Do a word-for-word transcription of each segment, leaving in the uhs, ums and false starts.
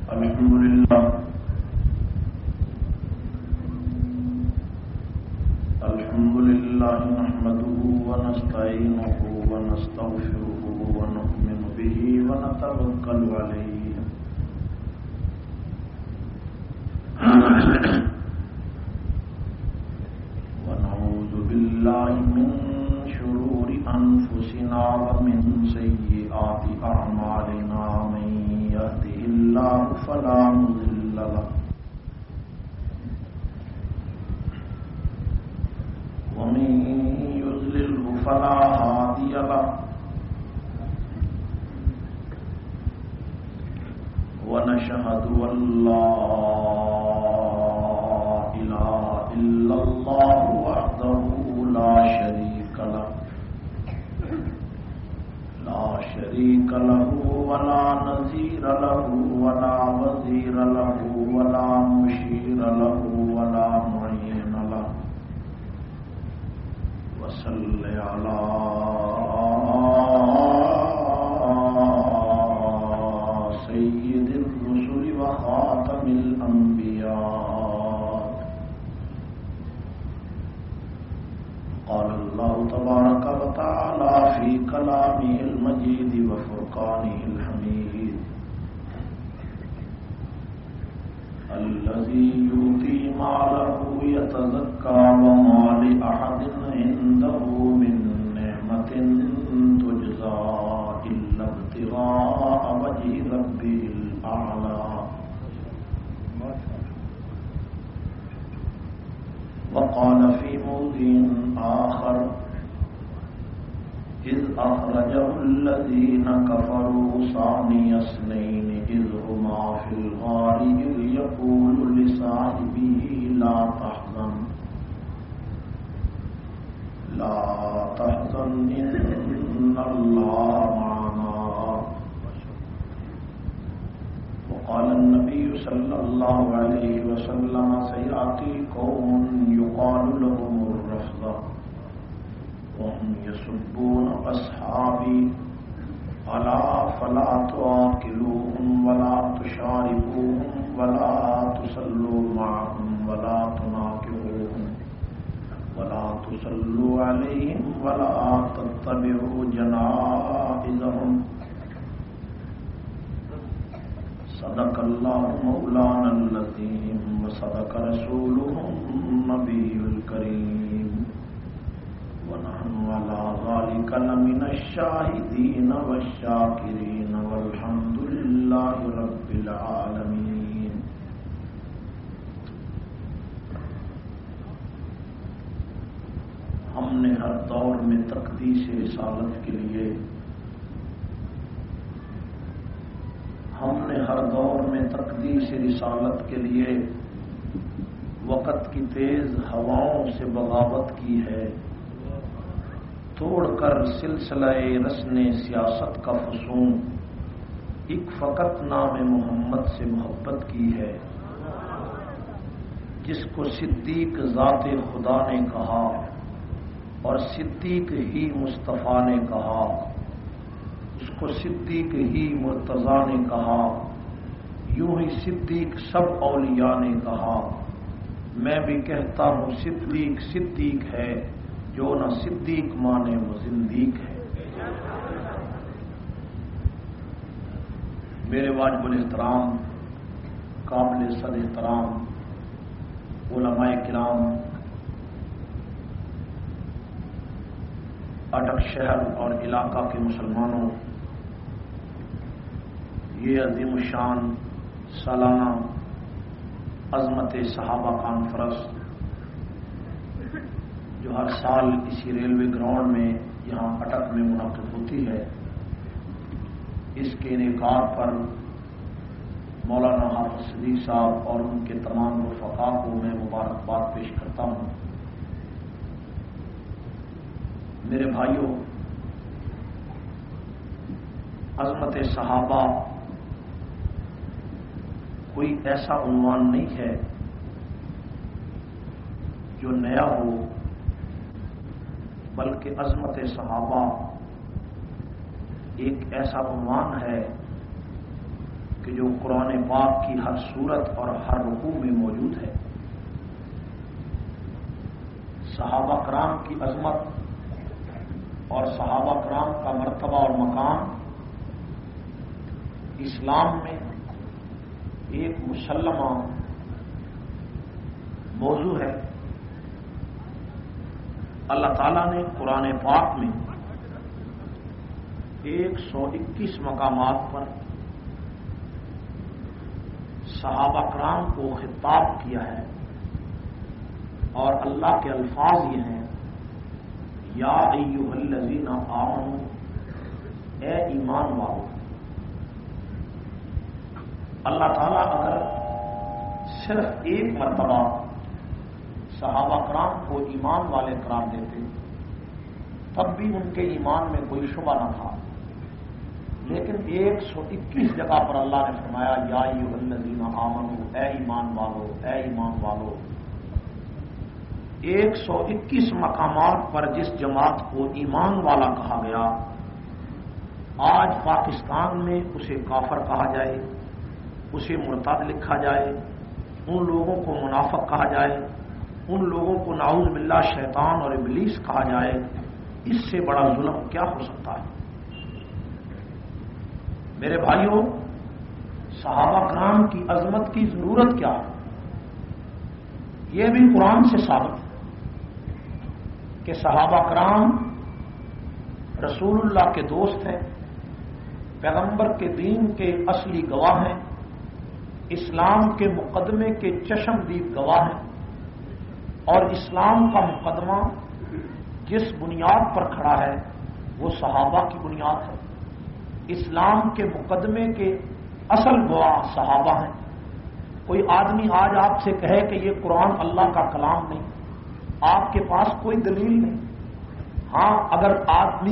الحمد لله الحمد لله نحمده ونستعينه ونستغفره ونؤمن به ونتوكل عليه ونعوذ بالله من شرور أنفسنا ومن سيئات أعمالنا من يهده الله فلا مضل له ومن يضلله فلا هادي له ونشهد أن لا إله إلا الله وحده لا شريك له لا شريك له ولا نظير له ولا وزير له ولا مشير له ولا معين له وصل على سيد الرسل وخاتم الأنبياء قال الله تبارك وتعالى في كلامه المجيد وفرقانه الحميد الذي يؤتي ماله يتزكى وما لأحد عنده من نعمة تجزى إلا ابتغاء وجه ربه الأعلى وقال في موضع آخر إذ أخرجه الذين كفروا ثاني اثنين إذ هما في الغار إذ يقول لصاحبه لا تحزن لا تحزن إن الله معنا وقال النبي صلى الله عليه وسلم سيأتي قوم يقال لهم الرفضة وهم يسبون أصحابي ألا فلا تواكلوهم ولا تشاربوهم ولا تصلوا معهم ولا تناكحوهم ولا تصلوا عليهم ولا تتبعوا جنائزهم صدق الله مولانا العظيم وصدق رسوله النبي الكريم ونحن على ذلك لمن الشاهدين والشاكرين والحمد لله رب العالمين. ہم نے ہر دور میں تقدیس رسالت کے لیے ہم نے ہر دور میں تقدیس رسالت کے لیے وقت کی تیز ہواؤں سے بغاوت کی ہے، توڑ کر سلسلہ رسن سیاست کا فسون ایک فقط نام محمد سے محبت کی ہے، جس کو صدیق ذات خدا نے کہا اور صدیق ہی مصطفیٰ نے کہا، اس کو صدیق ہی مرتضیٰ نے کہا، یوں ہی صدیق سب اولیاء نے کہا۔ میں بھی کہتا ہوں صدیق صدیق ہے، جو نہ صدیق مانے وہ زندیق ہے۔ میرے واجب الاحترام قابل صد احترام علماء کرام، اٹک شہر اور علاقہ کے مسلمانوں، یہ عظیم الشان سالانہ عظمت صحابہ کانفرنس جو ہر سال اسی ریلوے گراؤنڈ میں یہاں اٹک میں منعقد ہوتی ہے، اس کے انعقاد پر مولانا حافظ صدیق صاحب اور ان کے تمام رفقاء کو میں مبارکباد پیش کرتا ہوں۔ میرے بھائیوں، عظمت صحابہ کوئی ایسا عنوان نہیں ہے جو نیا ہو، بلکہ عظمت صحابہ ایک ایسا عنوان ہے کہ جو قرآن پاک کی ہر صورت اور ہر رکوع میں موجود ہے. صحابہ کرام کی عظمت اور صحابہ کرام کا مرتبہ اور مقام اسلام میں ایک مسلمہ موضوع ہے. اللہ تعالیٰ نے قرآن پاک میں ایک سو اکیس مقامات پر صحابہ کرام کو خطاب کیا ہے اور اللہ کے الفاظ یہ ہیں یا ایھا الذین آمنوا، اے ایمان والو. اللہ تعالیٰ اگر صرف ایک مرتبہ صحابہ کرام کو ایمان والے قرار دیتے تب بھی ان کے ایمان میں کوئی شبہ نہ تھا، لیکن ایک سو اکیس جگہ پر اللہ نے فرمایا یا ایھا الذین آمنوا، اے ایمان والو، اے ایمان والو. ایک سو اکیس مقامات پر جس جماعت کو ایمان والا کہا گیا، آج پاکستان میں اسے کافر کہا جائے، اسے مرتد لکھا جائے، ان لوگوں کو منافق کہا جائے، ان لوگوں کو نعوذ باللہ شیطان اور ابلیس کہا جائے، اس سے بڑا ظلم کیا ہو سکتا ہے؟ میرے بھائیوں، صحابہ کرام کی عظمت کی ضرورت کیا ہے؟ یہ بھی قرآن سے ثابت ہے کہ صحابہ کرام رسول اللہ کے دوست ہیں، پیغمبر کے دین کے اصلی گواہ ہیں، اسلام کے مقدمے کے چشمدید گواہ ہیں، اور اسلام کا مقدمہ جس بنیاد پر کھڑا ہے وہ صحابہ کی بنیاد ہے. اسلام کے مقدمے کے اصل گواہ صحابہ ہیں. کوئی آدمی آج آپ سے کہے کہ یہ قرآن اللہ کا کلام نہیں، آپ کے پاس کوئی دلیل نہیں. ہاں، اگر آدمی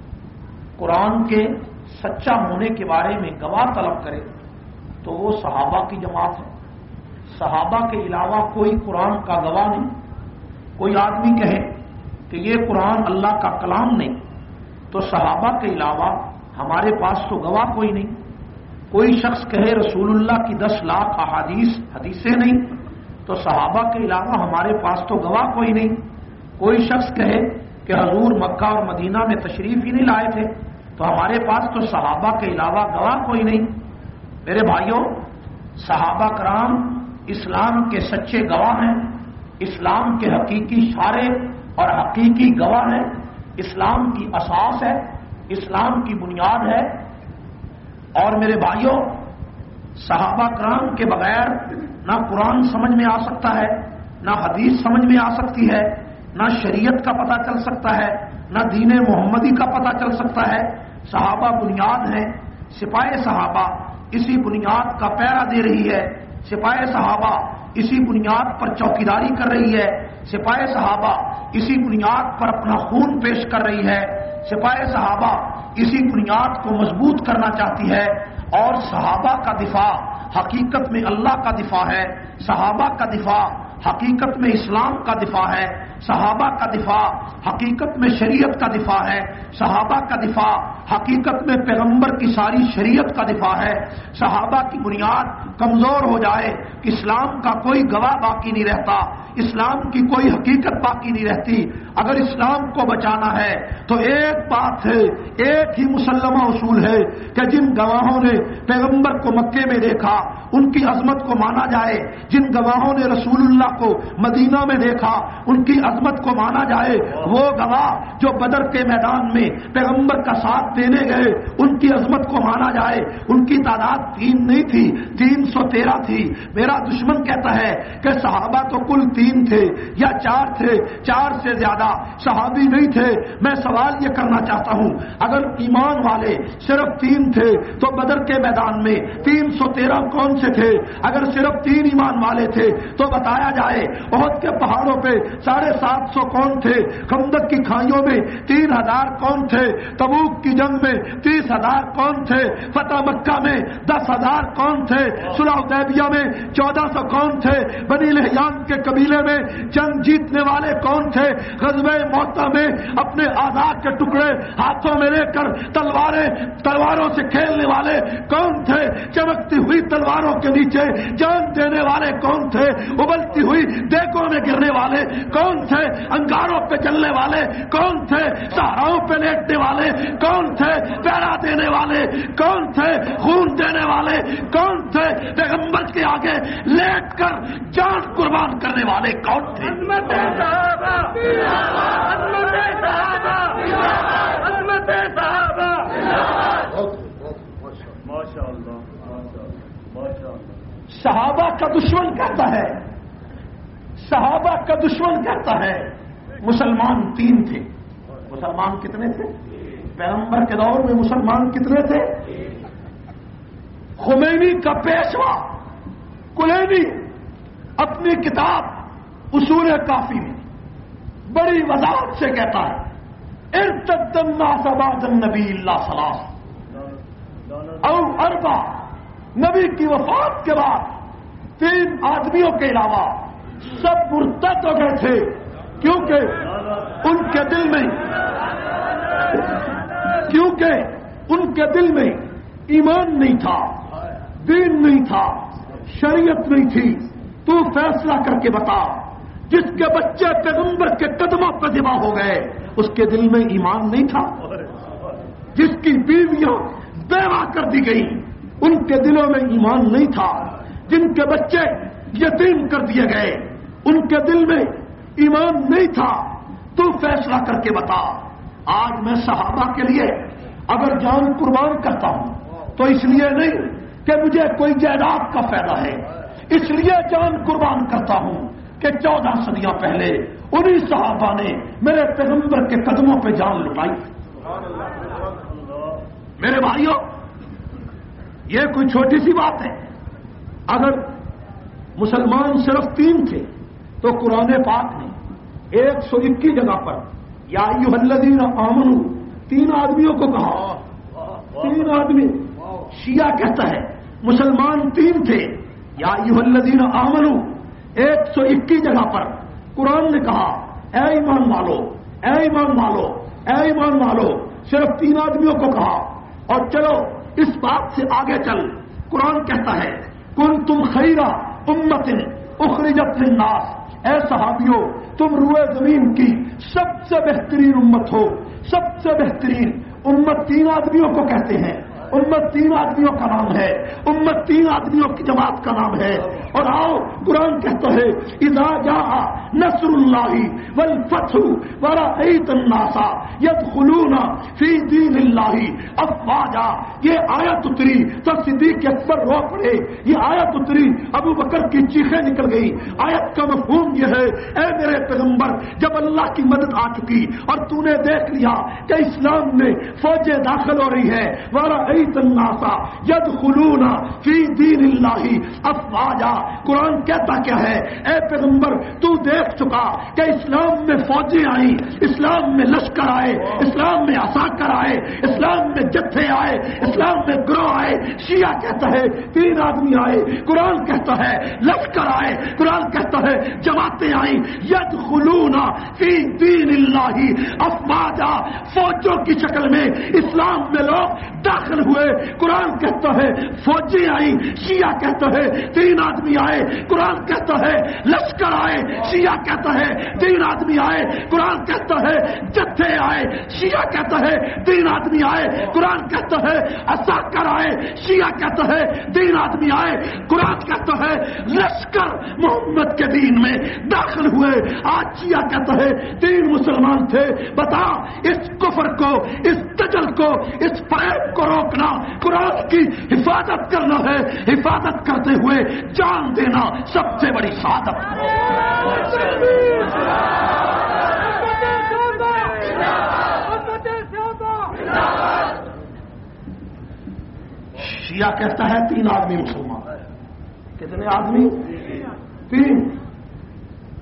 قرآن کے سچا ہونے کے بارے میں گواہ طلب کرے تو وہ صحابہ کی جماعت ہے. صحابہ کے علاوہ کوئی قرآن کا گواہ نہیں. کوئی آدمی کہے کہ یہ قرآن اللہ کا کلام نہیں تو صحابہ کے علاوہ ہمارے پاس تو گواہ کوئی نہیں. کوئی شخص کہے رسول اللہ کی دس لاکھ احادیث حدیثیں نہیں تو صحابہ کے علاوہ ہمارے پاس تو گواہ کوئی نہیں. کوئی شخص کہے کہ حضور مکہ اور مدینہ میں تشریف ہی نہیں لائے تھے تو ہمارے پاس تو صحابہ کے علاوہ گواہ کوئی نہیں. میرے بھائیوں، صحابہ کرام اسلام کے سچے گواہ ہیں، اسلام کے حقیقی شارع اور حقیقی گواہ ہیں، اسلام کی اساس ہے، اسلام کی بنیاد ہے. اور میرے بھائیوں، صحابہ کرام کے بغیر نہ قرآن سمجھ میں آ سکتا ہے، نہ حدیث سمجھ میں آ سکتی ہے، نہ شریعت کا پتہ چل سکتا ہے، نہ دین محمدی کا پتہ چل سکتا ہے. صحابہ بنیاد ہیں. سپاہ صحابہ اسی بنیاد کا پیرا دے رہی ہے. سپاہ صحابہ اسی بنیاد پر چوکیداری کر رہی ہے. سپاہ صحابہ اسی بنیاد پر اپنا خون پیش کر رہی ہے. سپاہ صحابہ اسی بنیاد کو مضبوط کرنا چاہتی ہے. اور صحابہ کا دفاع حقیقت میں اللہ کا دفاع ہے. صحابہ کا دفاع حقیقت میں اسلام کا دفاع ہے. صحابہ کا دفاع حقیقت میں شریعت کا دفاع ہے. صحابہ کا دفاع حقیقت میں پیغمبر کی ساری شریعت کا دفاع ہے. صحابہ کی بنیاد کمزور ہو جائے اسلام کا کوئی گواہ باقی نہیں رہتا، اسلام کی کوئی حقیقت باقی نہیں رہتی. اگر اسلام کو بچانا ہے تو ایک بات ہے، ایک ہی مسلمہ اصول ہے کہ جن گواہوں نے پیغمبر کو مکے میں دیکھا ان کی عظمت کو مانا جائے، جن گواہوں نے رسول اللہ کو مدینہ میں دیکھا ان کی عظمت کو مانا جائے. وہ گواہ جو بدر کے میدان میں پیغمبر کا ساتھ دینے گئے ان کی عظمت کو مانا جائے. ان کی تعداد تین نہیں تھی، تین سو تیرہ تھی. میرا دشمن کہتا ہے کہ صحابہ تو کل تین تھے یا چار تھے، چار سے زیادہ صحابی نہیں تھے. میں سوال یہ کرنا چاہتا ہوں، اگر ایمان والے صرف تین تھے تو بدر کے میدان میں تین سو تیرہ کون سے تھے؟ اگر صرف تین ایمان والے تھے تو بتایا جائے احد کے پہاڑوں پہ ساڑھے سات سو کون تھے، خندق کی کھائیوں میں تین ہزار کون تھے، تبوک کی جنگ میں تیس ہزار کون تھے، فتح مکہ میں دس ہزار کون تھے، صلح حدیبیہ میں چودہ سو کون تھے، بنی لحیان کے قبیلے میں جنگ جیتنے والے کون تھے، غزوہ موطا میں اپنے آزاد کے ٹکڑے ہاتھوں میں لے کر تلواریں تلواروں سے کھیلنے والے کون تھے، چمکتی ہوئی تلواروں کے نیچے جان دینے والے کون تھے، ابلتی ہوئی دیگوں میں گرنے والے کون تھے، انگاروں پہ جلنے والے کون تھے، صحراؤں پہ لیٹنے والے کون تھے، پہرا دینے والے کون تھے، خون دینے والے کون تھے، پیغمبر کے آگے لیٹ کر جان قربان کرنے والے کون تھے؟ عظمت صحابہ، عظمت صحابہ، عظمت صحابہ، ماشاء اللہ، ماشاء اللہ۔ صحابہ کا دشمن کہتا ہے، صحابہ کا دشمن کہتا ہے مسلمان تین تھے۔ مسلمان کتنے تھے؟ پیغمبر کے دور میں مسلمان کتنے تھے؟ خمینی کا پیشوا کلینی اپنی کتاب اصول کافی میں بڑی وضاحت سے کہتا ہے ارتد الناس بعد النبی اللہ ثلاث او اربع، نبی کی وفات کے بعد تین آدمیوں کے علاوہ سب مرتد ہو گئے تھے، کیونکہ ان کے دل میں کیونکہ ان کے دل میں ایمان نہیں تھا، دین نہیں تھا، شریعت نہیں تھی۔ تو فیصلہ کر کے بتا، جس کے بچے پیغمبر کے قدموں پر ذبح ہو گئے اس کے دل میں ایمان نہیں تھا؟ جس کی بیویاں بیوہ کر دی گئی ان کے دلوں میں ایمان نہیں تھا؟ جن کے بچے یتیم کر دیے گئے ان کے دل میں ایمان نہیں تھا؟ تو فیصلہ کر کے بتا۔ آج میں صحابہ کے لیے اگر جان قربان کرتا ہوں تو اس لیے نہیں کہ مجھے کوئی جائیداد کا فائدہ ہے، اس لیے جان قربان کرتا ہوں کہ چودہ صدیاں پہلے انہی صحابہ نے میرے پیغمبر کے قدموں پہ جان لٹائی۔ میرے بھائیوں، یہ کوئی چھوٹی سی بات ہے؟ اگر مسلمان صرف تین تھے تو قرآن پاک نے ایک سو اکیس جگہ پر یا ایھا الذین آمنوا تین آدمیوں کو کہا۔ تین آدمی، شیعہ کہتا ہے مسلمان تین تھے، یا ایھا الذین آمنوا ایک سو اکیس جگہ پر قرآن نے کہا اے ایمان والو، اے ایمان والو، اے ایمان والو، صرف تین آدمیوں کو کہا۔ اور چلو اس بات سے آگے چل، قرآن کہتا ہے کنتم خیر امۃ اخرجت للناس، اے صحابیوں تم روئے زمین کی سب سے بہترین امت ہو۔ سب سے بہترین امت تین آدمیوں کو کہتے ہیں، امت تین آدمیوں کا نام ہے، امت تین آدمیوں کی جماعت کا نام ہے۔ اور آؤ قرآن کہتا ہے اذا جاء نصر اللہ والفتح ورأیت الناس یدخلون فی دین اللہ افواجا۔ یہ آیت اتری تو صدیق اکبر رو پڑے، یہ آیت اتری ابو بکر کی چیخیں نکل گئی۔ آیت کا مفہوم یہ ہے اے میرے پیغمبر، جب اللہ کی مدد آ چکی اور تو نے دیکھ لیا کہ اسلام میں فوجیں داخل ہو رہی ہے، ورأیت الناس یدخلون فی دین اللہ افواجا۔ قرآن کہتا کیا ہے اے پیغمبر، تو دیکھ چکا کہ اسلام میں فوجیں آئیں، اسلام میں لشکر آئے، اسلام میں عساکر آئے، اسلام میں جتھے آئے، اسلام میں گروہ آئے۔ شیعہ کہتا ہے تین آدمی آئے، قرآن کہتا ہے لشکر آئے، قرآن کہتا ہے جماعتیں آئیں۔ یدخلون فی دین اللہ افواجا، فوجوں کی شکل میں اسلام میں لوگ داخل ہوئے۔ قرآن کہتا ہے فوجیں آئیں، شیعہ کہتا ہے تین آدمی آئے، قرآن کہتا ہے لشکر آئے، شیعہ کہتا ہے تین آدمی آئے، قرآن کہتا ہے جتھے آئے، شیعہ کہتا ہے تین آدمی آئے، قرآن کہتا ہے عساکر آئے، شیعہ کہتا ہے تین آدمی آئے، قرآن کہتا ہے لشکر محمد کے دین میں داخل ہوئے۔ آج شیعہ کہتا ہے تین مسلمان تھے۔ بتا، اس کفر کو، اس تجل کو، اس فریب کو روکنا قرآن کی حفاظت کرنا ہے، حفاظت کرتے ہوئے جان دینا سب سے بڑی شہادت ہے۔ شیعہ کہتا ہے تین آدمی مسلمان ہے۔ کتنے آدمی؟ تین۔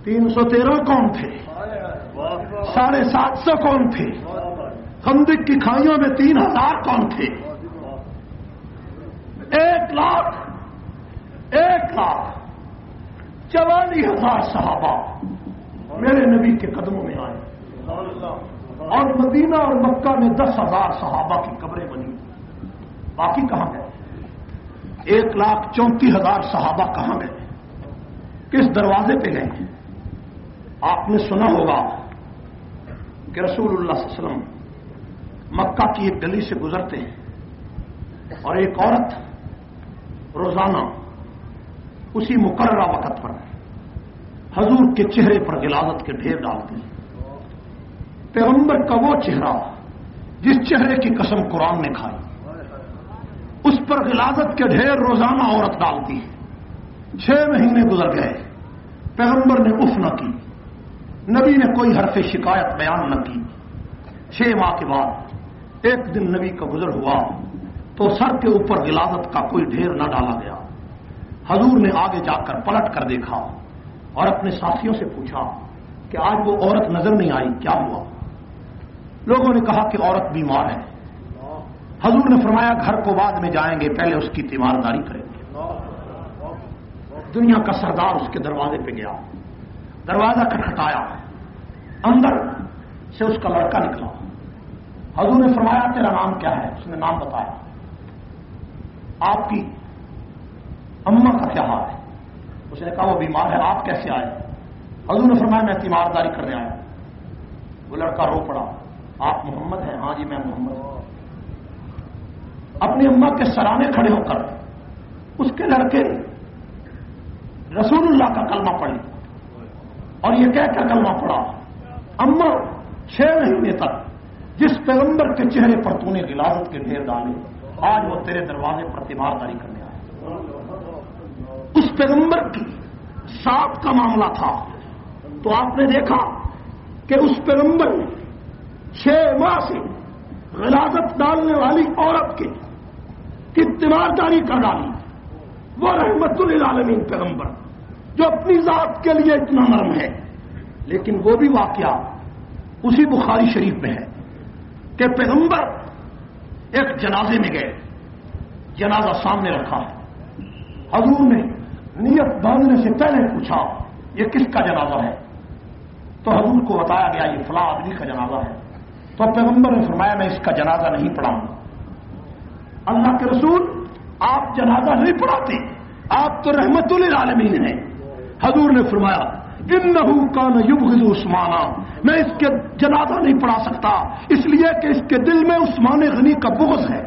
تین سو تیرہ کون تھے؟ ساڑھے سات سو کون تھے؟ خندق کی کھائیوں میں تین ہزار کون تھے؟ ایک لاکھ ایک لاکھ چوالیس ہزار صحابہ میرے نبی کے قدموں میں آئے، اور مدینہ اور مکہ میں دس ہزار صحابہ کی قبریں بنی، باقی کہاں گئے؟ ایک لاکھ چونتیس ہزار صحابہ کہاں گئے؟ کس دروازے پہ گئے؟ آپ نے سنا ہوگا کہ رسول اللہ صلی اللہ علیہ وسلم مکہ کی ایک گلی سے گزرتے ہیں اور ایک عورت روزانہ اسی مقررہ وقت پر حضور کے چہرے پر غلاظت کے ڈھیر ڈالتی ہے۔ پیغمبر کا وہ چہرہ جس چہرے کی قسم قرآن نے کھائی، اس پر غلاظت کے ڈھیر روزانہ عورت ڈالتی ہے۔ چھ مہینے گزر گئے، پیغمبر نے اف نہ کی، نبی نے کوئی حرف شکایت بیان نہ کی۔ چھ ماہ کے بعد ایک دن نبی کا گزر ہوا تو سر کے اوپر غلاظت کا کوئی ڈھیر نہ ڈالا گیا۔ حضور نے آگے جا کر پلٹ کر دیکھا اور اپنے ساتھیوں سے پوچھا کہ آج وہ عورت نظر نہیں آئی، کیا ہوا؟ لوگوں نے کہا کہ عورت بیمار ہے۔ حضور نے فرمایا گھر کو بعد میں جائیں گے، پہلے اس کی تیمارداری کریں گے۔ دنیا کا سردار اس کے دروازے پہ گیا، دروازہ کھٹکھٹایا، اندر سے اس کا لڑکا نکلا۔ حضور نے فرمایا تیرا نام کیا ہے؟ اس نے نام بتایا۔ آپ کی اماں کا کیا حال ہے؟ اس نے کہا وہ بیمار ہے، آپ کیسے آئے؟ حضور نے فرمایا میں تیمارداری کرنے آیا۔ وہ لڑکا رو پڑا، آپ محمد ہیں؟ ہاں جی میں محمد ہوں۔ اپنی اماں کے سرانے کھڑے ہو کر اس کے لڑکے رسول اللہ کا کلمہ پڑھی اور یہ کہہ کر کلمہ پڑھا، اماں چھ مہینے تک جس پیغمبر کے چہرے پر تو نے غلاظت کے ڈھیر ڈالے، آج وہ تیرے دروازے پر تیمارداری کرنے آئے۔ اس پیغمبر کی ساتھ کا معاملہ تھا تو آپ نے دیکھا کہ اس پیغمبر نے چھ ماہ سے غلاظت ڈالنے والی عورت کے کی تیمارداری کر ڈالی۔ وہ رحمت للعالمین پیغمبر جو اپنی ذات کے لیے اتنا نرم ہے، لیکن وہ بھی واقعہ اسی بخاری شریف میں ہے کہ پیغمبر ایک جنازے میں گئے، جنازہ سامنے رکھا ہے، حضور نے نیت باندھنے سے پہلے پوچھا یہ کس کا جنازہ ہے؟ تو حضور کو بتایا گیا یہ فلاں آدمی کا جنازہ ہے۔ تو پیغمبر نے فرمایا میں اس کا جنازہ نہیں پڑھاؤں گا۔ اللہ کے رسول آپ جنازہ نہیں پڑھاتے، آپ تو رحمت للعالمین ہیں۔ حضور نے فرمایا انہ کان یبغض عثمانہ، میں اس کے جنازہ نہیں پڑھا سکتا اس لیے کہ اس کے دل میں عثمان غنی کا بغض ہے۔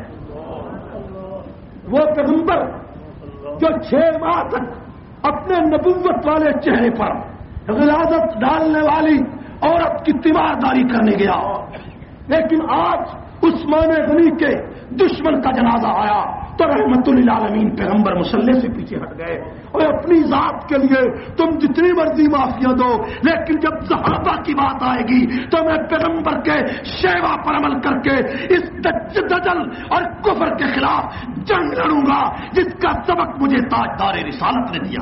وہ پیغمبر جو چھ ماہ تک اپنے نبوت والے چہرے پر غلاظت ڈالنے والی عورت کی تیمارداری کرنے گیا، لیکن آج عثمان غنی کے دشمن کا جنازہ آیا تو رحمت للعالمین پیغمبر مصلی سے پیچھے ہٹ گئے۔ اور اپنی ذات کے لیے تم جتنی مرضی معافیاں دو، لیکن جب صحابہ کی بات آئے گی تو میں پیغمبر کے شیوا پر عمل کر کے اس دجل اور کفر کے خلاف جنگ لڑوں گا جس کا سبق مجھے تاجدار رسالت نے دیا۔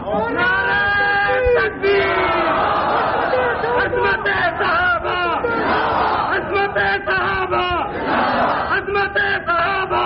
عظمت صحابہ، عظمت صحابہ، عظمت صحابہ۔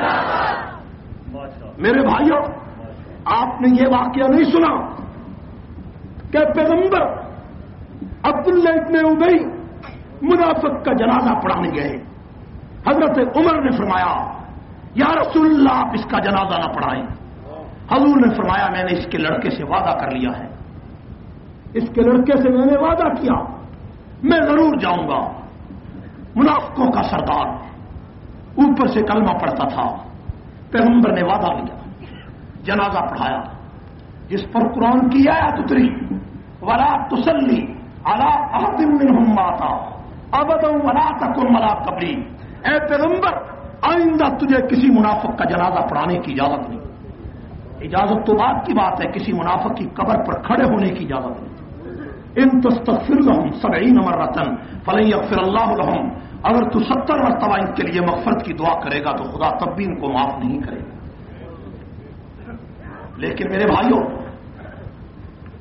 میرے بھائیوں، آپ نے یہ واقعہ نہیں سنا کہ پیغمبر عبداللہ ابن ابی منافق کا جنازہ پڑھانے گئے، حضرت عمر نے فرمایا یا رسول اللہ آپ اس کا جنازہ نہ پڑھائیں۔ حضور نے فرمایا میں نے اس کے لڑکے سے وعدہ کر لیا ہے، اس کے لڑکے سے میں نے وعدہ کیا میں ضرور جاؤں گا۔ منافقوں کا سردار اوپر سے کلمہ پڑھتا تھا، پیغمبر نے وعدہ لیا، جنازہ پڑھایا جس پر قرآن کی آیت اتری ولا تصلی علی احد منهم مات ابدا ولا تقم علی قبری۔ اے پیغمبر آئندہ تجھے کسی منافق کا جنازہ پڑھانے کی اجازت نہیں۔ اجازت تو بعد کی بات ہے، کسی منافق کی قبر پر کھڑے ہونے کی اجازت نہیں۔ ان تستغفر لهم سبعین مرۃ فلن یغفر اللہ لهم، اگر تو ستر مرتبہ ان کے لیے مغفرت کی دعا کرے گا تو خدا تب بھی ان کو معاف نہیں کرے گا۔ لیکن میرے بھائیوں،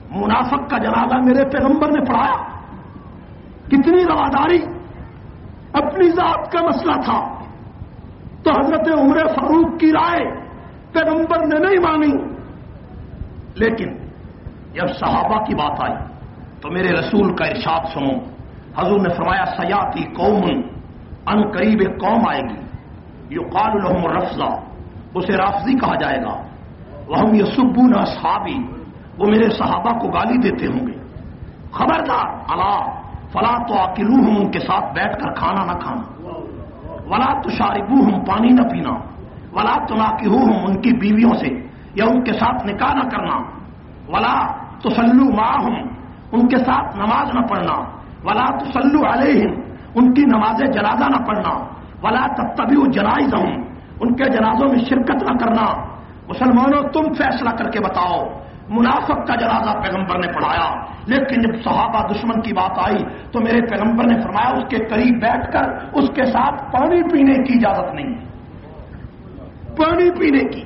منافق کا جنازہ میرے پیغمبر نے پڑھایا. کتنی رواداری. اپنی ذات کا مسئلہ تھا تو حضرت عمر فاروق کی رائے پیغمبر نے نہیں مانی، لیکن جب صحابہ کی بات آئی تو میرے رسول کا ارشاد سنو. حضور نے فرمایا سیاتی قوم، ان قریب ایک قوم آئے گی، یقال لهم الرفضہ، اسے رافضی کہا جائے گا. وہم یسبون اصحابی، وہ میرے صحابہ کو گالی دیتے ہوں گے. خبردار، الا فلا تواکلوہم، ان کے ساتھ بیٹھ کر کھانا نہ کھانا. ولا تشاربوہم، پانی نہ پینا. ولا تناکحوہم، ان کی بیویوں سے یا ان کے ساتھ نکاح نہ کرنا. ولا تصلوا معہم، ان کے ساتھ نماز نہ پڑھنا. ولا تصلوا علیہم، ان کی نماز جنازہ نہ پڑھنا. ولا تتبعوا جنائزہم، ان کے جنازوں میں شرکت نہ کرنا. مسلمانوں تم فیصلہ کر کے بتاؤ. منافق کا جنازہ پیغمبر نے پڑھایا، لیکن جب صحابہ دشمن کی بات آئی تو میرے پیغمبر نے فرمایا اس کے قریب بیٹھ کر اس کے ساتھ پانی پینے کی اجازت نہیں. پانی پینے کی.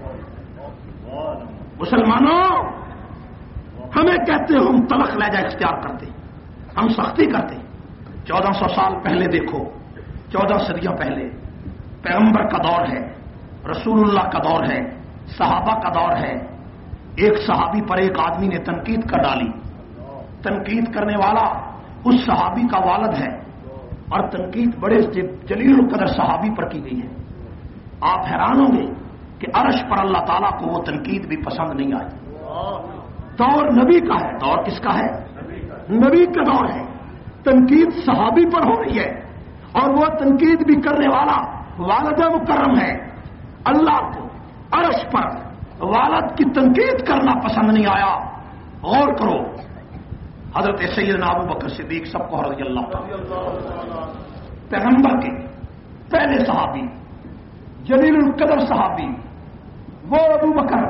مسلمانوں ہمیں کہتے ہم تلخ لہجہ اختیار کرتے، ہم سختی کرتے. چودہ سو سال پہلے دیکھو، چودہ صدیاں پہلے پیغمبر کا دور ہے، رسول اللہ کا دور ہے، صحابہ کا دور ہے. ایک صحابی پر ایک آدمی نے تنقید کر ڈالی. تنقید کرنے والا اس صحابی کا والد ہے، اور تنقید بڑے جلیل القدر صحابی پر کی گئی ہے. آپ حیران ہوں گے کہ عرش پر اللہ تعالیٰ کو وہ تنقید بھی پسند نہیں آئی. دور نبی کا ہے. دور کس کا ہے؟ نبی کا دور ہے. تنقید صحابی پر ہو رہی ہے، اور وہ تنقید بھی کرنے والا والد مکرم ہے. اللہ کو عرش پر والد کی تنقید کرنا پسند نہیں آیا. غور کرو. حضرت سیدنا ابو بکر صدیق سب کو رضی اللہ عنہ، پیغمبر کے پہلے صحابی، جلیل القدر صحابی، وہ ابو بکر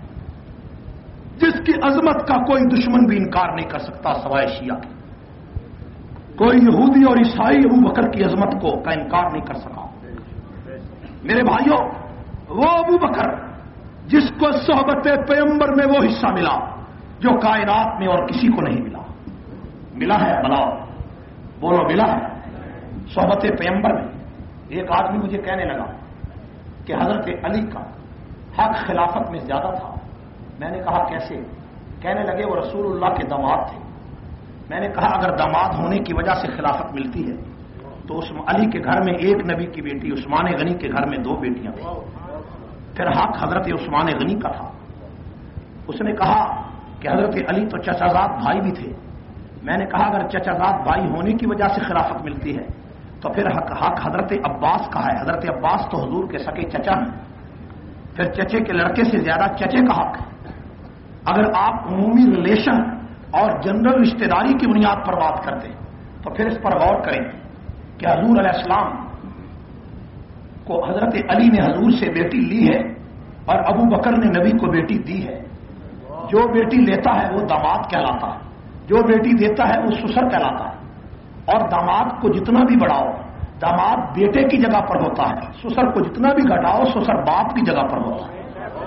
جس کی عظمت کا کوئی دشمن بھی انکار نہیں کر سکتا سوائے شیعہ کے. کوئی یہودی اور عیسائی ابو بکر کی عظمت کو کا انکار نہیں کر سکا. میرے بھائیوں، وہ ابو بکر جس کو صحبت پیغمبر میں وہ حصہ ملا جو کائنات میں اور کسی کو نہیں ملا. ملا ہے؟ بلاؤ، بولو ملا ہے. صحبت پیغمبر میں ایک آدمی مجھے کہنے لگا کہ حضرت علی کا حق خلافت میں زیادہ تھا. میں نے کہا کیسے؟ کہنے لگے وہ رسول اللہ کے داماد تھے. میں نے کہا اگر داماد ہونے کی وجہ سے خلافت ملتی ہے تو اس علی کے گھر میں ایک نبی کی بیٹی عثمان غنی کے گھر میں دو بیٹیاں تھیں. پھر حق حضرت عثمان غنی کا تھا. اس نے کہا کہ حضرت علی تو چچا زاد بھائی بھی تھے. میں نے کہا اگر چچا زاد بھائی ہونے کی وجہ سے خلافت ملتی ہے تو پھر حق حق حضرت عباس کا ہے. حضرت عباس تو حضور کے سکے چچا ہیں. پھر چچے کے لڑکے سے زیادہ چچے کا حق ہے. اگر آپ عمومی ریلیشن اور جنرل رشتہ داری کی بنیاد پر بات کرتے تو پھر اس پر غور کریں کہ حضور علیہ السلام کو حضرت علی نے حضور سے بیٹی لی ہے اور ابو بکر نے نبی کو بیٹی دی ہے. جو بیٹی لیتا ہے وہ داماد کہلاتا ہے، جو بیٹی دیتا ہے وہ سسر کہلاتا ہے. اور داماد کو جتنا بھی بڑھاؤ داماد بیٹے کی جگہ پر ہوتا ہے، سسر کو جتنا بھی گھٹاؤ سسر باپ کی جگہ پر ہوتا ہے.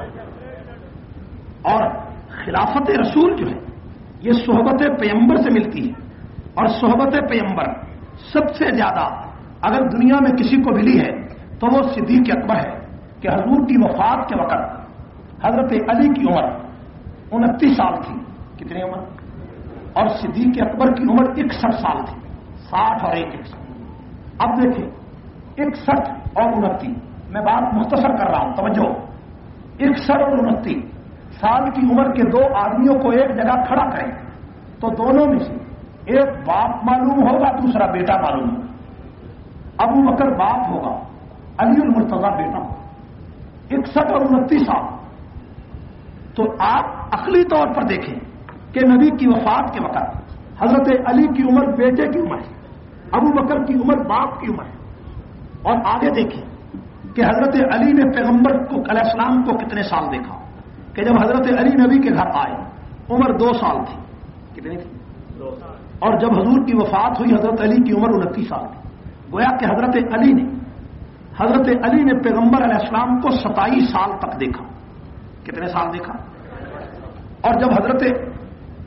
اور خلافت رسول جو ہے یہ صحبت پیغمبر سے ملتی ہے. اور صحبت پیغمبر سب سے زیادہ اگر دنیا میں کسی کو ملی ہے تو وہ صدیق اکبر ہے کہ حضور کی وفات کے وقت حضرت علی کی عمر انتیس سال تھی. کتنی عمر؟ اور صدیق اکبر کی عمر اکسٹھ سال تھی. ساٹھ اور ایک اکسٹھ. اب دیکھیں اکسٹھ اور انتیس، میں بات مختصر کر رہا ہوں، توجہ. اکسٹھ اور انتیس سال کی عمر کے دو آدمیوں کو ایک جگہ کھڑا کریں تو دونوں میں سے ایک باپ معلوم ہوگا، دوسرا بیٹا معلوم ہوگا. ابو بکر باپ ہوگا، علی المرتضی بیٹا ہوگا. اکسٹھ اور انتیس سال. تو آپ عقلی طور پر دیکھیں کہ نبی کی وفات کے وقت حضرت علی کی عمر بیٹے کی عمر ہے، ابو بکر کی عمر باپ کی عمر ہے. اور آگے دیکھیں کہ حضرت علی نے پیغمبر کو علیہ السلام کو کتنے سال دیکھا کہ جب حضرت علی نبی کے گھر آئے عمر دو سال تھی. کتنی تھی؟ دو سال. اور جب حضور کی وفات ہوئی حضرت علی کی عمر انتیس سال تھی. گویا کہ حضرت علی نے حضرت علی نے پیغمبر علیہ السلام کو ستائیس سال تک دیکھا. کتنے سال دیکھا؟ اور جب حضرت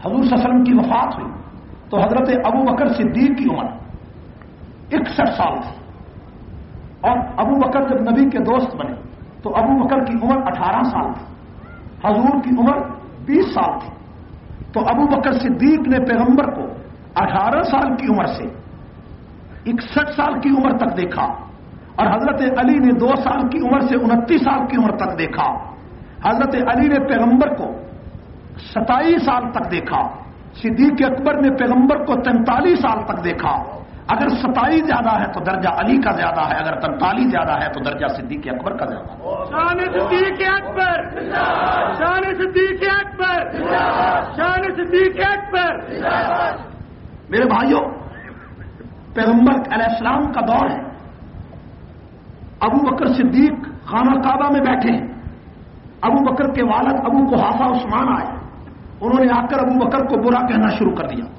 حضور صلی اللہ علیہ وسلم کی وفات ہوئی تو حضرت ابو بکر صدیق کی عمر اکسٹھ سال تھی، اور ابو بکر جب نبی کے دوست بنے تو ابو بکر کی عمر اٹھارہ سال تھی، حضور کی عمر بیس سال تھی۔ تو ابو بکر صدیق نے پیغمبر کو اٹھارہ سال کی عمر سے اکسٹھ سال کی عمر تک دیکھا، اور حضرت علی نے دو سال کی عمر سے انتیس سال کی عمر تک دیکھا۔ حضرت علی نے پیغمبر کو ستائیس سال تک دیکھا، صدیق اکبر نے پیغمبر کو تینتالیس سال تک دیکھا۔ اگر ستائیس زیادہ ہے تو درجہ علی کا زیادہ ہے، اگر تینتالیس زیادہ ہے تو درجہ صدیق اکبر کا زیادہ ہے۔ شان صدیق اکبر، شان صدیق اکبر، شان صدیق اکبر۔ میرے بھائیوں، پیغمبر علیہ السلام کا دور ہے، ابو بکر صدیق خانہ کعبہ میں بیٹھے ہیں، ابو بکر کے والد ابو قحافہ عثمان آئے، انہوں نے آ کر ابو بکر کو برا کہنا شروع کر دیا،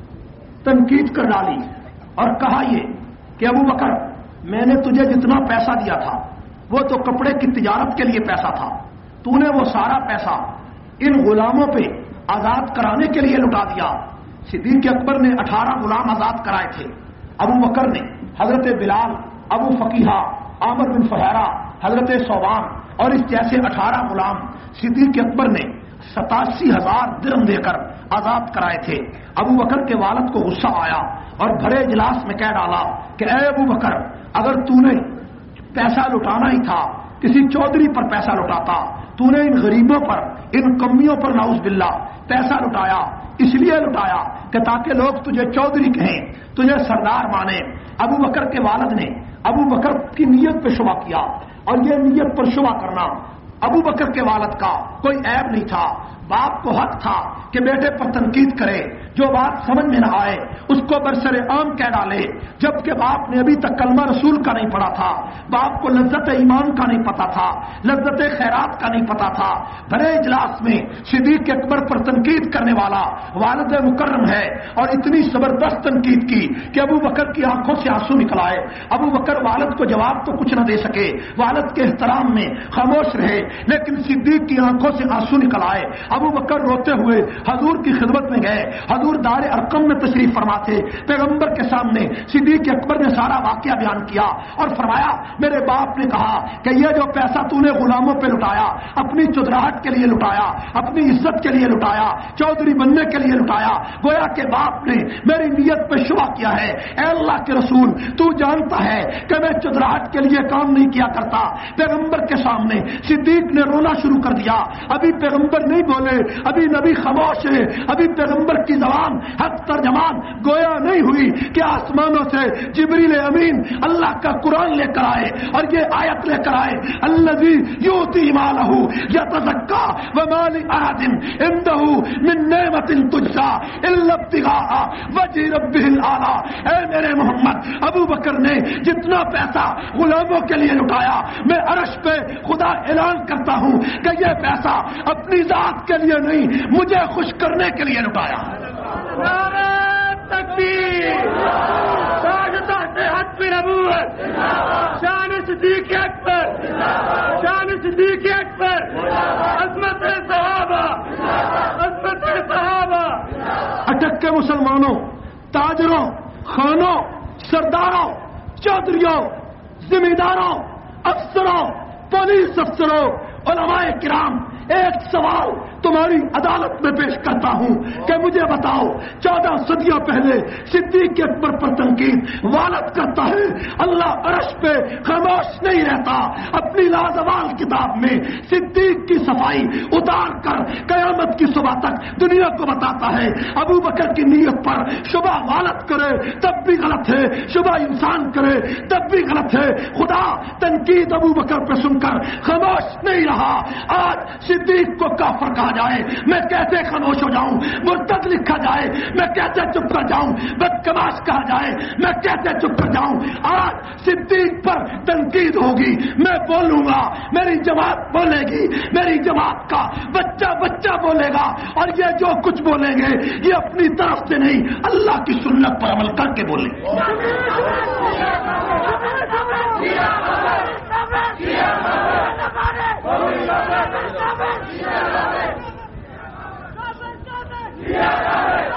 تنقید کر ڈالی اور کہا یہ کہ ابو بکر، میں نے تجھے جتنا پیسہ دیا تھا وہ تو کپڑے کی تجارت کے لیے پیسہ تھا، تو نے وہ سارا پیسہ ان غلاموں پہ آزاد کرانے کے لیے لٹا دیا۔ صدیق اکبر نے اٹھارہ غلام آزاد کرائے تھے، ابو بکر نے حضرت بلال، ابو فقیحہ، عامر بن فہیرہ، حضرت صوبان اور اس جیسے اٹھارہ غلام صدیق اکبر نے ستاسی ہزار درہم دے کر آزاد کرائے تھے۔ ابو بکر کے والد کو غصہ آیا اور بھرے اجلاس میں کہہ ڈالا کہ اے ابو بکر، اگر تو نے پیسہ لٹانا ہی تھا کسی چودھری پر پیسہ لٹاتا، تو نے ان غریبوں پر، ان کمیوں پر نعوذ باللہ پیسہ لٹایا، اس لیے لٹایا کہ تاکہ لوگ تجھے چودھری کہیں، تجھے سردار مانے۔ ابو بکر کے والد نے ابو بکر کی نیت پہ شبہ کیا، اور یہ نیت پر شبہ کرنا ابو بکر کے والد کا کوئی عیب نہیں تھا۔ باپ کو حق تھا کہ بیٹے پر تنقید کرے، جو بات سمجھ میں نہ آئے اس کو برسر عام کہہ ڈالے، جبکہ باپ نے ابھی تک کلمہ رسول کا نہیں پڑھا تھا، باپ کو لذت ایمان کا نہیں پتا تھا، لذت خیرات کا نہیں پتا تھا۔ بڑے اجلاس میں صدیق اکبر پر تنقید کرنے والا والد مکرم ہے، اور اتنی زبردست تنقید کی کہ ابو بکر کی آنکھوں سے آنسو نکل آئے۔ ابو بکر والد کو جواب تو کچھ نہ دے سکے، والد کے احترام میں خاموش رہے، لیکن صدیق کی آنکھوں سے آنسو نکل آئے۔ ابو بکر روتے ہوئے حضور کی خدمت میں گئے، حضور دار ارقم میں تشریف فرما تھے، پیغمبر کے سامنے صدیق اکبر نے سارا واقعہ بیان کیا اور فرمایا میرے باپ نے کہا کہ یہ جو پیسہ تو نے غلاموں پہ لٹایا، اپنی چودراہٹ کے لیے لٹایا، اپنی عزت کے لیے لٹایا، چودھری بننے کے لیے لٹایا، گویا کہ باپ نے میری نیت پہ شبہ کیا ہے۔ اے اللہ کے رسول، تو جانتا ہے کہ میں چودراہٹ کے لیے کام نہیں کیا کرتا۔ پیغمبر کے سامنے صدیق نے رونا شروع کر دیا۔ ابھی پیغمبر نہیں بولے، ابھی نبی خاموش ہے، ابھی پیغمبر کی زبان حق ترجمان گویا نہیں ہوئی کہ آسمانوں سے جبریل امین اللہ کا قرآن لے کر آئے اور یہ آیت لے کر آئے، الذی یؤتی مالہ یتزکا وما لأحد عنده من نعمت تجزا الا ابتغاء وجه ربہ الاعلی۔ اے میرے محمد، ابو بکر نے جتنا پیسہ غلاموں کے لیے لٹایا، میں عرش پہ خدا اعلان کرتا ہوں کہ یہ پیسہ اپنی ذات کے لیے نہیں، مجھے خوش کرنے کے لیے لٹایا۔ نعرہ تکبیر، تاج تحت حتم نبوت، شان صدیق اکبر، شان صدیق اکبر، عظمت صحابہ، عظمت صحابہ۔ اٹک کے مسلمانوں، تاجروں، خانوں، سرداروں، چودھریوں، زمینداروں، افسروں، پولیس افسروں، علماء کرام، ایک سوال تمہاری عدالت میں پیش کرتا ہوں کہ مجھے بتاؤ، چودہ صدیوں پہلے صدیق اکبر پر تنقید والد کرتا ہے، اللہ عرش پہ خاموش نہیں رہتا، اپنی لازوال کتاب میں صدیق کی صفائی اتار کر قیامت کی صبح تک دنیا کو بتاتا ہے۔ ابو بکر کی نیت پر شبہ والد کرے تب بھی غلط ہے، شبہ انسان کرے تب بھی غلط ہے۔ خدا تنقید ابو بکر پہ سن کر خاموش نہیں رہا۔ آج صدیق کو کافر کہا جائے، میں کیسے خاموش ہو جاؤں؟ مرتد لکھا جائے، میں کیسے چپ کر جاؤں؟ بدکماش کہا جائے، میں کیسے چپ کر جاؤں؟ آج صدیق پر تنقید ہوگی، میں بولوں گا، میری جماعت بولے گی، میری جماعت کا بچہ بچہ بولے گا، اور یہ جو کچھ بولیں گے یہ اپنی طرف سے نہیں، اللہ کی سنت پر عمل کر کے بولیں گے۔ Yeah.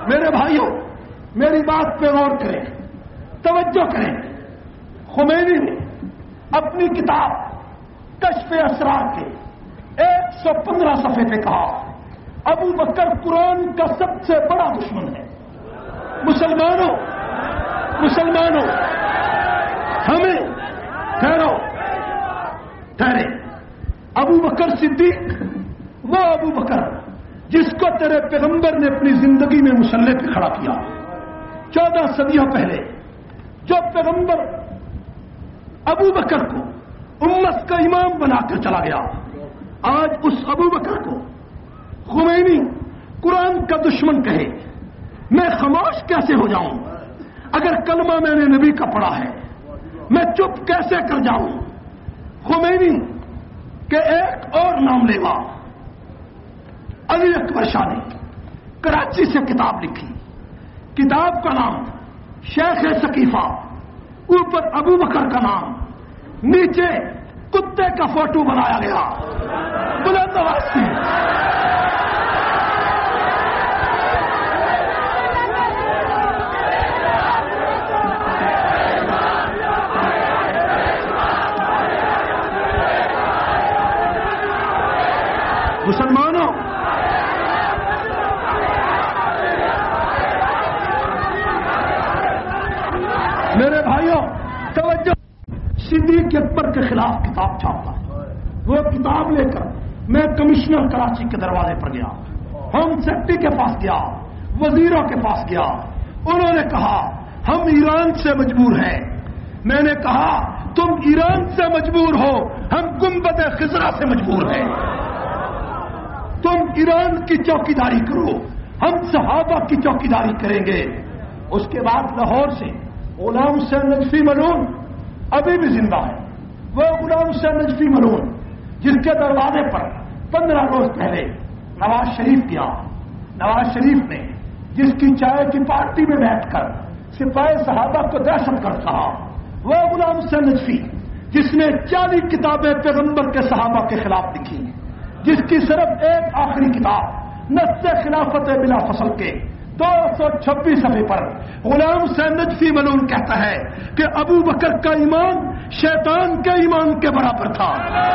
میرے بھائیوں میری بات پہ غور کریں، توجہ کریں. خمینی نے اپنی کتاب کشف اسرار کے ایک سو پندرہ صفحے پہ کہا ابو بکر قرآن کا سب سے بڑا دشمن ہے. مسلمانوں مسلمانوں ہمیں ٹھہرو ٹھہرے. ابو بکر صدیق وہ ابو بکر جس کو تیرے پیغمبر نے اپنی زندگی میں مسلح پہ کھڑا کیا چودہ صدیوں پہلے. جو پیغمبر ابو بکر کو امت کا امام بنا کر چلا گیا، آج اس ابو بکر کو خمینی قرآن کا دشمن کہے. میں خاموش کیسے ہو جاؤں؟ اگر کلمہ میں نے نبی کا پڑھا ہے میں چپ کیسے کر جاؤں؟ خمینی کے ایک اور نام لیوا علی اکبر شاہ نے کراچی سے کتاب لکھی. کتاب کا نام شیخ ثقیفہ، اوپر ابو بکر کا نام، نیچے کتے کا فوٹو بنایا گیا. بلند آواز سے مسلمانوں میرے بھائیوں توجہ. صدیق اکبر کے خلاف کتاب چھاپتا ہے. وہ کتاب لے کر میں کمشنر کراچی کے دروازے پر گیا، ہوم سیکرٹری کے پاس گیا، وزیروں کے پاس گیا. انہوں نے کہا ہم ایران سے مجبور ہیں. میں نے کہا تم ایران سے مجبور ہو، ہم گنبد خضرا سے مجبور ہیں. تم ایران کی چوکیداری کرو، ہم صحابہ کی چوکیداری کریں گے. اس کے بعد لاہور سے غلام حسین نجفی ملون ابھی بھی زندہ ہے. وہ غلام حسین نجفی ملون جس کے دروازے پر پندرہ روز پہلے نواز شریف گیا. نواز شریف نے جس کی چائے کی پارٹی میں بیٹھ کر سپاہی صحابہ کو دہشت گرد کہا، وہ غلام حسین نجفی جس نے چالیس کتابیں پیغمبر کے صحابہ کے خلاف لکھی، جس کی صرف ایک آخری کتاب نص خلافت بلا فصل کے دو سو چھبیس صفحے پر غلام حسین نجفی ملون کہتا ہے کہ ابو بکر کا ایمان شیطان کے ایمان کے برابر تھا.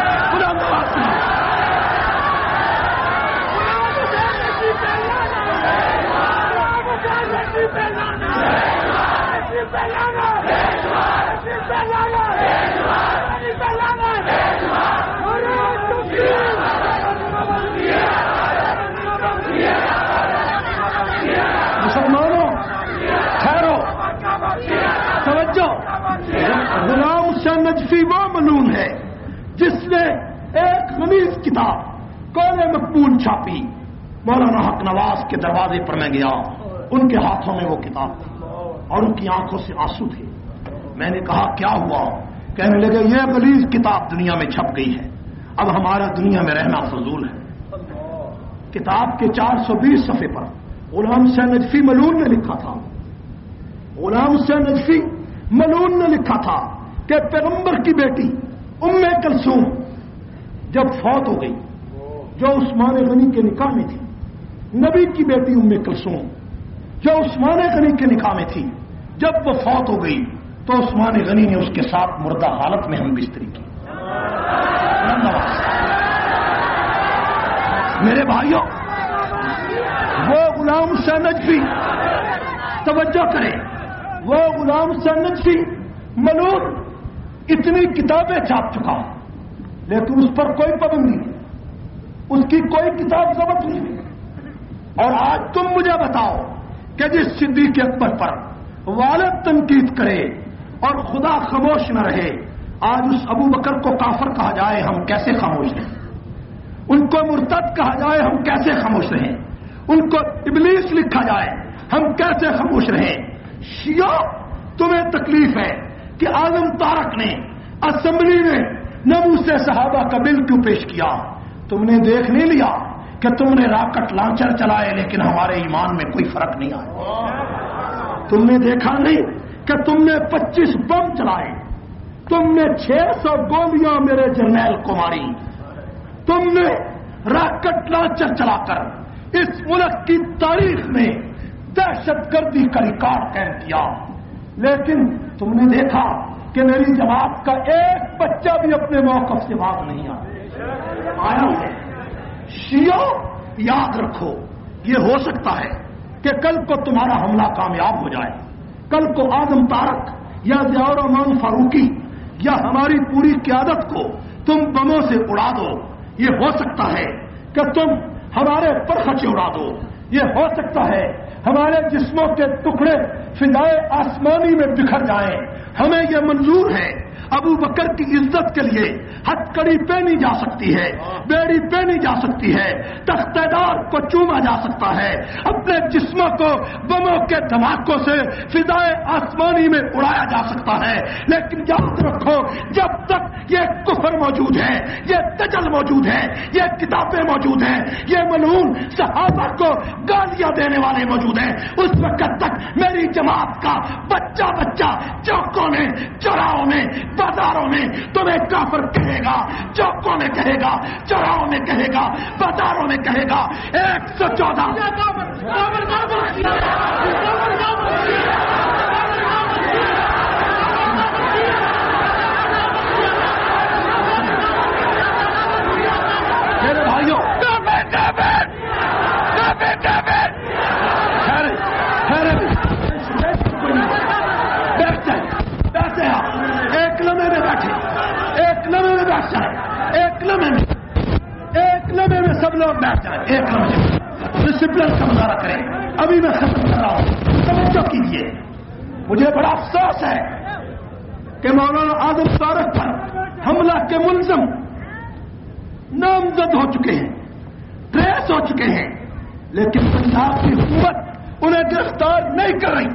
مسلمانوں ٹھہرو توجہ. غلام حسین نجفی وہ ملون ہے جس نے ایک غلیظ کتاب قول مقبول چھاپی. مولانا حق نواز کے دروازے پر میں گیا، ان کے ہاتھوں میں وہ کتاب تھی اور ان کی آنکھوں سے آنسو تھے. میں نے کہا کیا ہوا؟ کہنے لگے یہ غلیظ کتاب دنیا میں چھپ گئی ہے، اب ہمارا دنیا میں رہنا فضول ہے. کتاب کے چار سو بیس صفحے پر غلام حسین نجفی ملون نے لکھا تھا غلام حسین نجفی ملون نے لکھا تھا کہ پیغمبر کی بیٹی ام کلثوم جب فوت ہو گئی، جو عثمان غنی کے نکاح میں تھی، نبی کی بیٹی ام کلثوم جو عثمان غنی کے نکاح میں تھی، جب وہ فوت ہو گئی تو عثمان غنی نے اس کے ساتھ مردہ حالت میں ہم بستری کی. میرے بھائیوں وہ غلام حسین نجفی توجہ کریں، وہ غلام حسین نجفی ملون اتنی کتابیں چھاپ چکا لیکن اس پر کوئی پابندی نہیں، اس کی کوئی کتاب ضبط نہیں ہوئی. اور آج تم مجھے بتاؤ کہ جس صدیق اکبر پر والد تنقید کرے اور خدا خاموش نہ رہے، آج اس ابو بکر کو کافر کہا جائے ہم کیسے خاموش رہیں؟ ان کو مرتد کہا جائے ہم کیسے خاموش رہیں؟ ان کو ابلیس لکھا جائے ہم کیسے خاموش رہیں؟ شیعہ تمہیں تکلیف ہے کہ اعظم طارق نے اسمبلی میں ناموس صحابہ کا بل کیوں پیش کیا؟ تم نے دیکھ نہیں لیا کہ تم نے راکٹ لانچر چلائے لیکن ہمارے ایمان میں کوئی فرق نہیں آیا؟ تم نے دیکھا نہیں کہ تم نے پچیس بم چلائے، تم نے چھ سو گولیاں میرے جرنیل کو ماری، تم نے راکٹ لانچر چلا کر اس ملک کی تاریخ میں دہشت گردی کا ریکارڈ قائم کیا، لیکن تم نے دیکھا کہ میری جماعت کا ایک بچہ بھی اپنے موقف سے باز نہیں آیا ہے۔ شیعو یاد رکھو، یہ ہو سکتا ہے کہ کل کو تمہارا حملہ کامیاب ہو جائے، کل کو اعظم تارک یا ضیاء الرحمان فاروقی یا ہماری پوری قیادت کو تم بموں سے اڑا دو، یہ ہو سکتا ہے کہ تم ہمارے پرخچے اڑا دو، یہ ہو سکتا ہے ہمارے جسموں کے ٹکڑے فضائے آسمانی میں بکھر جائیں، ہمیں یہ منظور ہے۔ ابو بکر کی عزت کے لیے ہتکڑی پہنی جا سکتی ہے، بیڑی پہنی جا سکتی ہے، تختہ دار کو چوما جا سکتا ہے، اپنے جسموں کو بموں کے دھماکوں سے فضائے آسمانی میں اڑایا جا سکتا ہے، لیکن یاد رکھو جب تک یہ کفر موجود ہے، یہ دجل موجود ہے، یہ کتابیں موجود ہیں، یہ ملعون صحابہ کو گالیاں دینے والے موجود ہیں، اس وقت تک میری جماعت کا بچہ بچہ چوکوں میں، چوراہوں میں، بازاروں میں تمہیں کافر کہے گا، چوکوں میں کہے گا، چوراہوں میں کہے گا، بازاروں میں کہے گا۔ ایک سو چودہ میرے بھائیوں، بیٹھتے آپ ایک لمحے میں بیٹھے، ایک لمحے میں بیٹھ جائیں، ایک لمحے میں ایک لمحے میں سب لوگ بیٹھ جائیں، ایک لمحے میں ڈسپلن کا مظاہرہ کریں۔ ابھی میں ختم کر رہا ہوں، توجہ کیجیے۔ مجھے بڑا افسوس ہے کہ مولانا اعظم تارک پر حملہ کے ملزم نامزد ہو چکے ہیں، ٹریس ہو چکے ہیں، لیکن پنجاب کی حکومت انہیں گرفتار نہیں کر رہی۔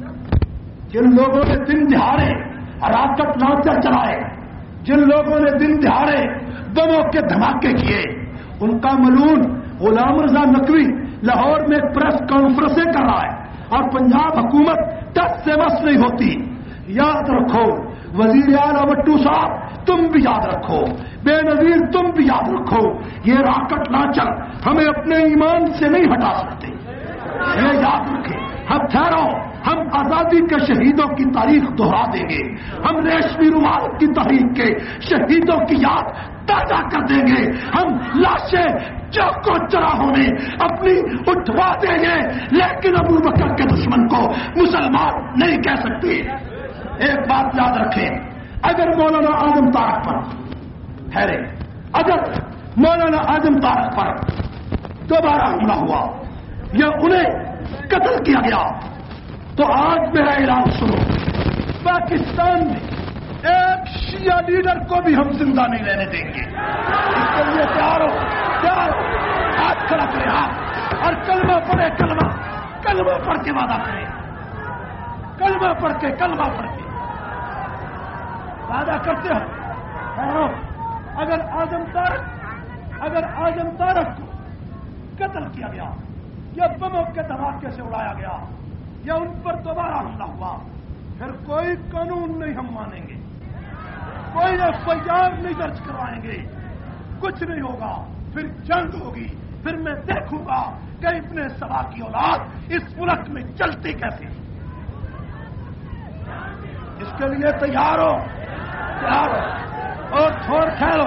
جن لوگوں نے دن دہاڑے راکٹ لانچر چلائے، جن لوگوں نے دن دہاڑے بموں کے دھماکے کیے، ان کا ملعون غلام رضا نقوی لاہور میں پریس کانفرنسیں کر رہا ہے اور پنجاب حکومت ٹس سے مس نہیں ہوتی۔ یاد رکھو وزیر اعلیٰ بٹو صاحب، تم بھی یاد رکھو، بے نظیر تم بھی یاد رکھو، یہ راکٹ لانچر ہمیں اپنے ایمان سے نہیں ہٹا سکتے، یہ یاد رکھیں۔ ہم ٹھہرو، ہم آزادی کے شہیدوں کی تاریخ دہرا دیں گے، ہم ریشمی رومال کی تحریک کے شہیدوں کی یاد تازہ کر دیں گے، ہم لاشیں چوکوں چراہوں میں اپنی اٹھوا دیں گے، لیکن ابو بکر کے دشمن کو مسلمان نہیں کہہ سکتے۔ ایک بات یاد رکھیں، اگر مولانا اعظم تارک پر ٹھہرے، اگر مولانا اعظم تارک پر دوبارہ حملہ ہوا یا انہیں قتل کیا گیا تو آج میرا اعلان سنو، پاکستان میں ایک شیعہ لیڈر کو بھی ہم زندہ نہیں رہنے دیں گے۔ اس کے لیے تیار ہو، تیار ہو، ہاتھ کھڑا کرے ہاتھ، اور کلمہ پڑھے، کلمہ کلمہ پڑھ کے وعدہ کرے، کلمہ پڑھ کے کلمہ پڑھ کے وعدہ کرتے ہو۔ اگر اعظم تارک اگر اعظم تارک کو قتل کیا گیا یا بموں کے دھماکے سے اڑایا گیا یا ان پر دوبارہ حملہ ہوا، پھر کوئی قانون نہیں ہم مانیں گے، کوئی ایف آئی آر نہیں درج کروائیں گے، کچھ نہیں ہوگا، پھر جنگ ہوگی، پھر میں دیکھوں گا کہ ابن سبا کی اولاد اس ملک میں چلتی کیسے۔ اس کے لیے تیار ہو، تیار ہو اور چھوڑ کھیلو۔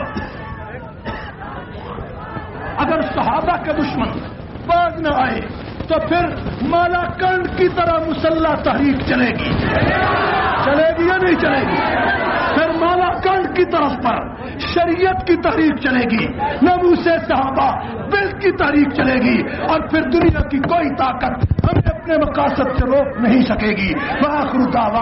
اگر صحابہ کے دشمن باز نہ آئے تو پھر مالا کنڈ کی طرح مسلح تحریک چلے گی، چلے گی یا نہیں چلے گی؟ پھر مالا کنڈ کی طرف پر شریعت کی تحریک چلے گی، ناموس صحابہ بل کی تحریک چلے گی، اور پھر دنیا کی کوئی طاقت ہمیں اپنے مقاصد سے روک نہیں سکے گی۔ وآخر دعوانا